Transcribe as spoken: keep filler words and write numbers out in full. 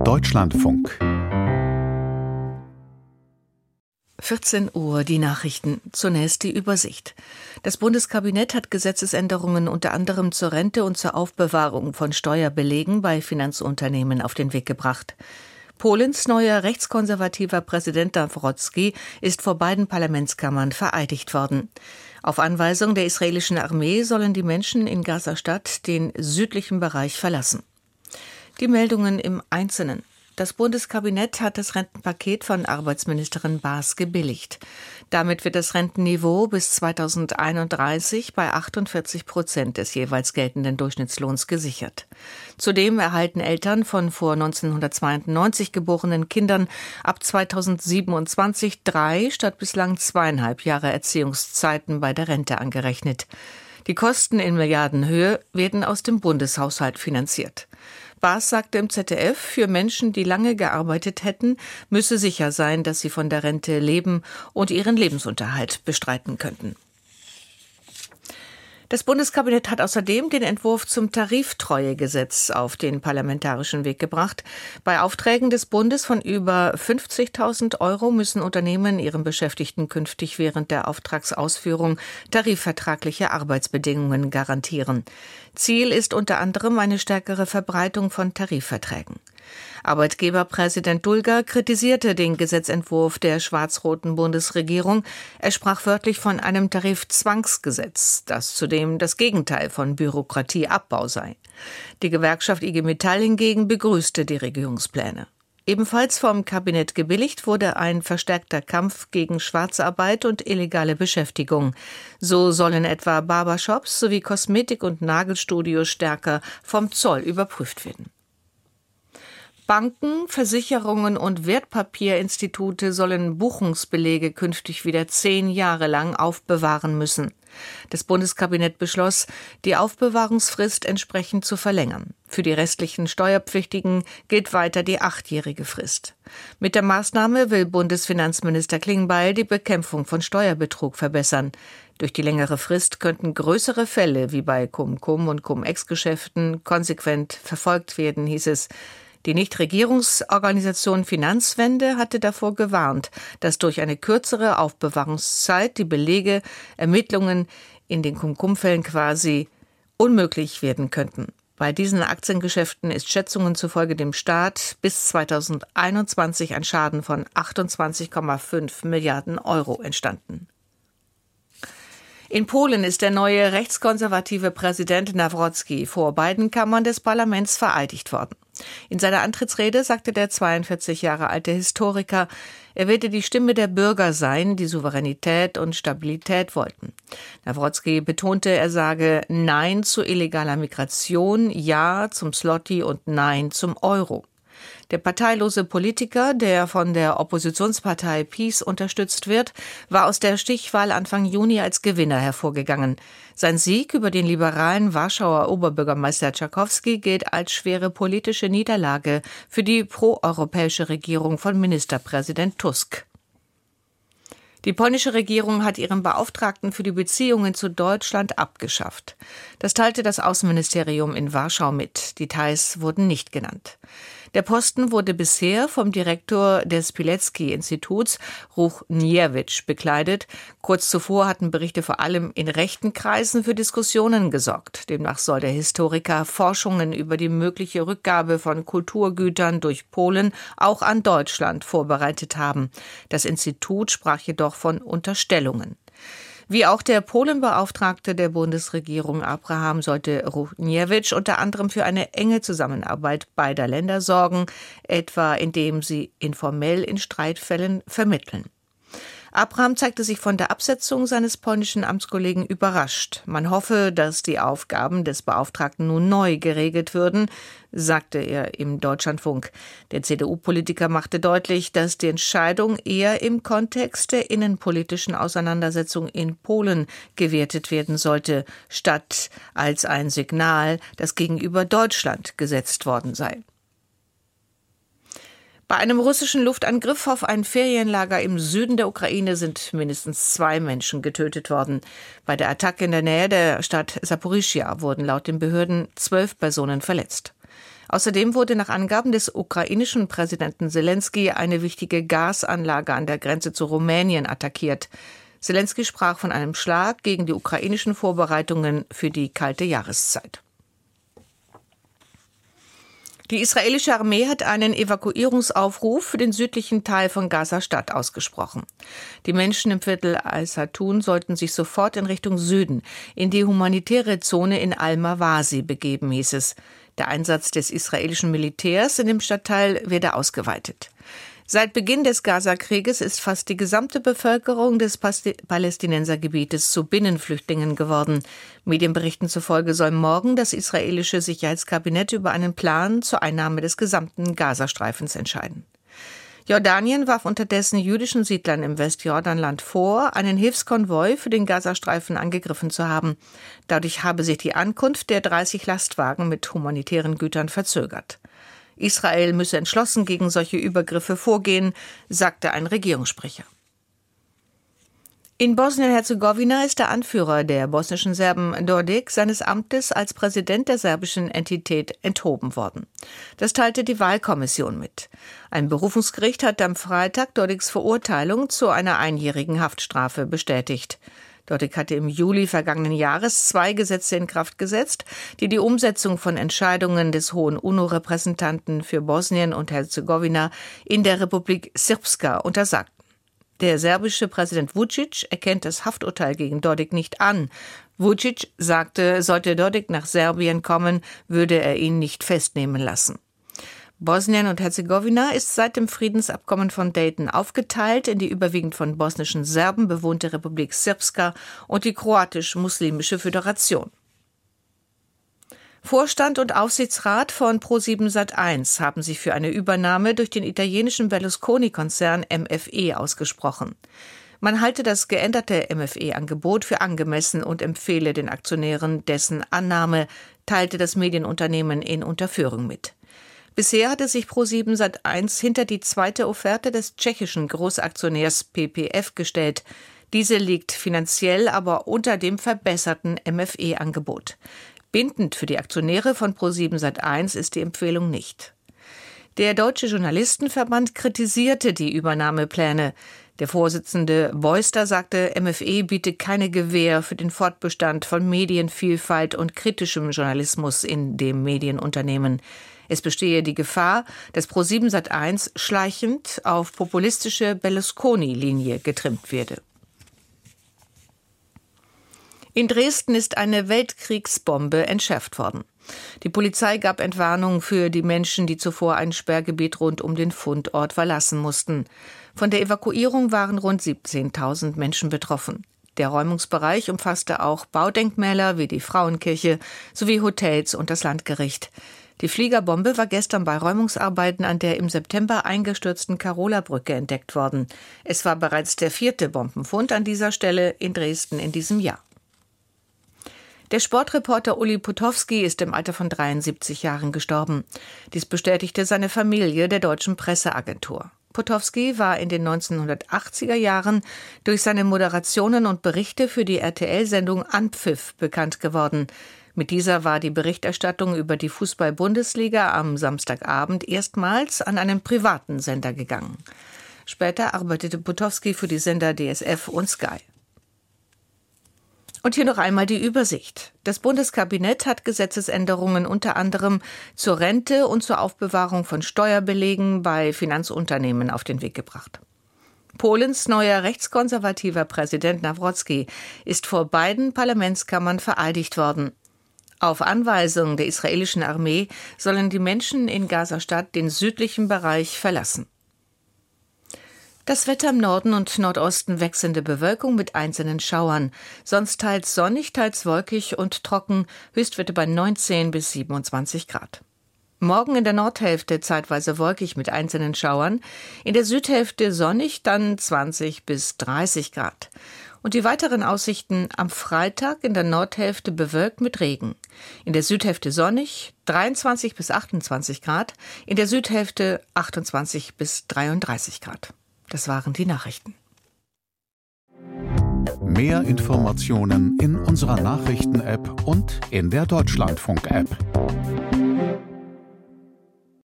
Deutschlandfunk. vierzehn Uhr, die Nachrichten. Zunächst die Übersicht. Das Bundeskabinett hat Gesetzesänderungen unter anderem zur Rente und zur Aufbewahrung von Steuerbelegen bei Finanzunternehmen auf den Weg gebracht. Polens neuer rechtskonservativer Präsident Nawrocki ist vor beiden Parlamentskammern vereidigt worden. Auf Anweisung der israelischen Armee sollen die Menschen in Gaza-Stadt den südlichen Bereich verlassen. Die Meldungen im Einzelnen. Das Bundeskabinett hat das Rentenpaket von Arbeitsministerin Baas gebilligt. Damit wird das Rentenniveau bis zweitausendeinunddreißig bei achtundvierzig Prozent des jeweils geltenden Durchschnittslohns gesichert. Zudem erhalten Eltern von vor neunzehnhundertzweiundneunzig geborenen Kindern ab zweitausendsiebenundzwanzig drei statt bislang zweieinhalb Jahre Erziehungszeiten bei der Rente angerechnet. Die Kosten in Milliardenhöhe werden aus dem Bundeshaushalt finanziert. Baas sagte im Z D F, für Menschen, die lange gearbeitet hätten, müsse sicher sein, dass sie von der Rente leben und ihren Lebensunterhalt bestreiten könnten. Das Bundeskabinett hat außerdem den Entwurf zum Tariftreuegesetz auf den parlamentarischen Weg gebracht. Bei Aufträgen des Bundes von über fünfzigtausend Euro müssen Unternehmen ihren Beschäftigten künftig während der Auftragsausführung tarifvertragliche Arbeitsbedingungen garantieren. Ziel ist unter anderem eine stärkere Verbreitung von Tarifverträgen. Arbeitgeberpräsident Dulger kritisierte den Gesetzentwurf der schwarz-roten Bundesregierung. Er sprach wörtlich von einem Tarifzwangsgesetz, das zudem das Gegenteil von Bürokratieabbau sei. Die Gewerkschaft I G Metall hingegen begrüßte die Regierungspläne. Ebenfalls vom Kabinett gebilligt wurde ein verstärkter Kampf gegen Schwarzarbeit und illegale Beschäftigung. So sollen etwa Barbershops sowie Kosmetik- und Nagelstudios stärker vom Zoll überprüft werden. Banken, Versicherungen und Wertpapierinstitute sollen Buchungsbelege künftig wieder zehn Jahre lang aufbewahren müssen. Das Bundeskabinett beschloss, die Aufbewahrungsfrist entsprechend zu verlängern. Für die restlichen Steuerpflichtigen gilt weiter die achtjährige Frist. Mit der Maßnahme will Bundesfinanzminister Klingbeil die Bekämpfung von Steuerbetrug verbessern. Durch die längere Frist könnten größere Fälle wie bei Cum-Cum- und Cum-Ex-Geschäften konsequent verfolgt werden, hieß es. Die Nichtregierungsorganisation Finanzwende hatte davor gewarnt, dass durch eine kürzere Aufbewahrungszeit die Belege, Ermittlungen in den Cum-Cum-Fällen quasi unmöglich werden könnten. Bei diesen Aktiengeschäften ist Schätzungen zufolge dem Staat bis zweitausendeinundzwanzig ein Schaden von achtundzwanzig Komma fünf Milliarden Euro entstanden. In Polen ist der neue rechtskonservative Präsident Nawrocki vor beiden Kammern des Parlaments vereidigt worden. In seiner Antrittsrede sagte der zweiundvierzig Jahre alte Historiker, er werde die Stimme der Bürger sein, die Souveränität und Stabilität wollten. Nawrocki betonte, er sage Nein zu illegaler Migration, Ja zum Zloty und Nein zum Euro. Der parteilose Politiker, der von der Oppositionspartei PiS unterstützt wird, war aus der Stichwahl Anfang Juni als Gewinner hervorgegangen. Sein Sieg über den liberalen Warschauer Oberbürgermeister Tschakowski gilt als schwere politische Niederlage für die proeuropäische Regierung von Ministerpräsident Tusk. Die polnische Regierung hat ihren Beauftragten für die Beziehungen zu Deutschland abgeschafft. Das teilte das Außenministerium in Warschau mit. Details wurden nicht genannt. Der Posten wurde bisher vom Direktor des Pilecki-Instituts, Ruch Niewicz, bekleidet. Kurz zuvor hatten Berichte vor allem in rechten Kreisen für Diskussionen gesorgt. Demnach soll der Historiker Forschungen über die mögliche Rückgabe von Kulturgütern durch Polen auch an Deutschland vorbereitet haben. Das Institut sprach jedoch von Unterstellungen. Wie auch der Polenbeauftragte der Bundesregierung Abraham sollte Ruchniewicz unter anderem für eine enge Zusammenarbeit beider Länder sorgen, etwa indem sie informell in Streitfällen vermitteln. Abraham zeigte sich von der Absetzung seines polnischen Amtskollegen überrascht. Man hoffe, dass die Aufgaben des Beauftragten nun neu geregelt würden, sagte er im Deutschlandfunk. Der C D U-Politiker machte deutlich, dass die Entscheidung eher im Kontext der innenpolitischen Auseinandersetzung in Polen gewertet werden sollte, statt als ein Signal, das gegenüber Deutschland gesetzt worden sei. Bei einem russischen Luftangriff auf ein Ferienlager im Süden der Ukraine sind mindestens zwei Menschen getötet worden. Bei der Attacke in der Nähe der Stadt Saporischschja wurden laut den Behörden zwölf Personen verletzt. Außerdem wurde nach Angaben des ukrainischen Präsidenten Selenskyj eine wichtige Gasanlage an der Grenze zu Rumänien attackiert. Selenskyj sprach von einem Schlag gegen die ukrainischen Vorbereitungen für die kalte Jahreszeit. Die israelische Armee hat einen Evakuierungsaufruf für den südlichen Teil von Gaza-Stadt ausgesprochen. Die Menschen im Viertel Al-Satun sollten sich sofort in Richtung Süden, in die humanitäre Zone in Al-Mawasi begeben, hieß es. Der Einsatz des israelischen Militärs in dem Stadtteil werde ausgeweitet. Seit Beginn des Gaza-Krieges ist fast die gesamte Bevölkerung des Palästinensergebietes zu Binnenflüchtlingen geworden. Medienberichten zufolge soll morgen das israelische Sicherheitskabinett über einen Plan zur Einnahme des gesamten Gazastreifens entscheiden. Jordanien warf unterdessen jüdischen Siedlern im Westjordanland vor, einen Hilfskonvoi für den Gazastreifen angegriffen zu haben. Dadurch habe sich die Ankunft der dreißig Lastwagen mit humanitären Gütern verzögert. Israel müsse entschlossen gegen solche Übergriffe vorgehen, sagte ein Regierungssprecher. In Bosnien-Herzegowina ist der Anführer der bosnischen Serben Dodik seines Amtes als Präsident der serbischen Entität enthoben worden. Das teilte die Wahlkommission mit. Ein Berufungsgericht hat am Freitag Dodiks Verurteilung zu einer einjährigen Haftstrafe bestätigt. Dodik hatte im Juli vergangenen Jahres zwei Gesetze in Kraft gesetzt, die die Umsetzung von Entscheidungen des Hohen UNO-Repräsentanten für Bosnien und Herzegowina in der Republik Srpska untersagten. Der serbische Präsident Vučić erkennt das Hafturteil gegen Dodik nicht an. Vučić sagte, sollte Dodik nach Serbien kommen, würde er ihn nicht festnehmen lassen. Bosnien und Herzegowina ist seit dem Friedensabkommen von Dayton aufgeteilt in die überwiegend von bosnischen Serben bewohnte Republik Srpska und die kroatisch-muslimische Föderation. Vorstand und Aufsichtsrat von ProSieben Sat eins haben sich für eine Übernahme durch den italienischen Berlusconi-Konzern M F E ausgesprochen. Man halte das geänderte M F E-Angebot für angemessen und empfehle den Aktionären dessen Annahme, teilte das Medienunternehmen in Unterführung mit. Bisher hatte sich ProSieben Sat eins hinter die zweite Offerte des tschechischen Großaktionärs P P F gestellt. Diese liegt finanziell aber unter dem verbesserten M F E-Angebot. Bindend für die Aktionäre von ProSieben Sat eins ist die Empfehlung nicht. Der Deutsche Journalistenverband kritisierte die Übernahmepläne. Der Vorsitzende Beuster sagte, M F E biete keine Gewähr für den Fortbestand von Medienvielfalt und kritischem Journalismus in dem Medienunternehmen. Es bestehe die Gefahr, dass ProSieben Sat eins schleichend auf populistische Berlusconi-Linie getrimmt werde. In Dresden ist eine Weltkriegsbombe entschärft worden. Die Polizei gab Entwarnung für die Menschen, die zuvor ein Sperrgebiet rund um den Fundort verlassen mussten. Von der Evakuierung waren rund siebzehntausend Menschen betroffen. Der Räumungsbereich umfasste auch Baudenkmäler wie die Frauenkirche sowie Hotels und das Landgericht. Die Fliegerbombe war gestern bei Räumungsarbeiten an der im September eingestürzten Karola-Brücke entdeckt worden. Es war bereits der vierte Bombenfund an dieser Stelle in Dresden in diesem Jahr. Der Sportreporter Uli Potowski ist im Alter von dreiundsiebzig Jahren gestorben. Dies bestätigte seine Familie der deutschen Presseagentur. Potowski war in den neunzehnhundertachtziger Jahren durch seine Moderationen und Berichte für die R T L-Sendung Anpfiff bekannt geworden. Mit dieser war die Berichterstattung über die Fußball-Bundesliga am Samstagabend erstmals an einen privaten Sender gegangen. Später arbeitete Potowski für die Sender D S F und Sky. Und hier noch einmal die Übersicht. Das Bundeskabinett hat Gesetzesänderungen unter anderem zur Rente und zur Aufbewahrung von Steuerbelegen bei Finanzunternehmen auf den Weg gebracht. Polens neuer rechtskonservativer Präsident Nawrocki ist vor beiden Parlamentskammern vereidigt worden. Auf Anweisung der israelischen Armee sollen die Menschen in Gaza-Stadt den südlichen Bereich verlassen. Das Wetter im Norden und Nordosten wechselnde Bewölkung mit einzelnen Schauern. Sonst teils sonnig, teils wolkig und trocken. Höchstwerte bei neunzehn bis siebenundzwanzig Grad. Morgen in der Nordhälfte zeitweise wolkig mit einzelnen Schauern. In der Südhälfte sonnig, dann zwanzig bis dreißig Grad. Und die weiteren Aussichten am Freitag in der Nordhälfte bewölkt mit Regen. In der Südhälfte sonnig, dreiundzwanzig bis achtundzwanzig Grad. In der Südhälfte achtundzwanzig bis dreiunddreißig Grad. Das waren die Nachrichten. Mehr Informationen in unserer Nachrichten-App und in der Deutschlandfunk-App.